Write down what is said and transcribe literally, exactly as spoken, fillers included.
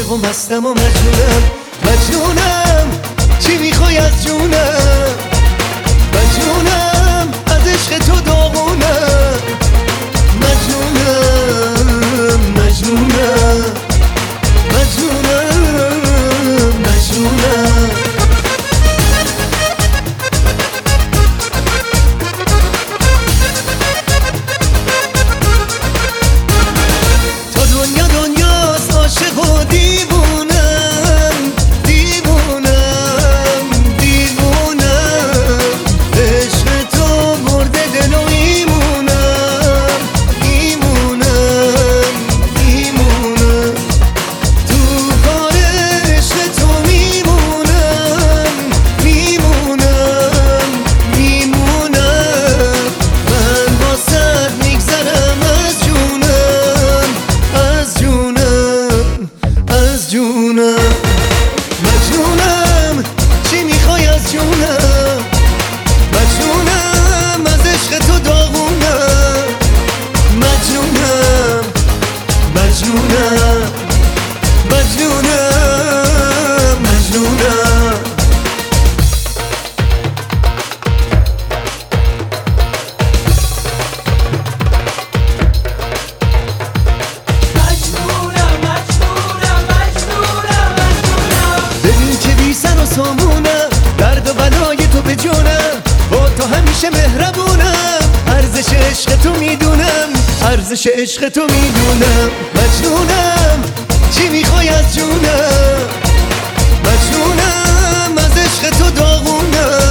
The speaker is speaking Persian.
عاشق و مستم و مجنونم مجنونم چی میخوای از جونم مجنونم از عشق تو داغونم مجنونم مجنونم مجنونم مجنونم تا دنیا دنیاست عاشق و دیوونم دیوونم دیوونم عشق تو برده دل و ایمونم ایمونم ایمونم تو کار عشق تو میمونم میمونم میمونم من واسه میگذرم از جونم از جونم از جونم مجنونم چی میخوای از جونم مجنونم از عشق تو داغونم مجنونم مجنونم مجنونم مجنونم ببین که بی سر و سامونم درد و بلای تو به جونم با تو همیشه مهربونم ارزش عشق تو میدونم ارزش عشق تو میدونم مجنونم چی میخوای از جونم مجنونم از عشق تو داغونم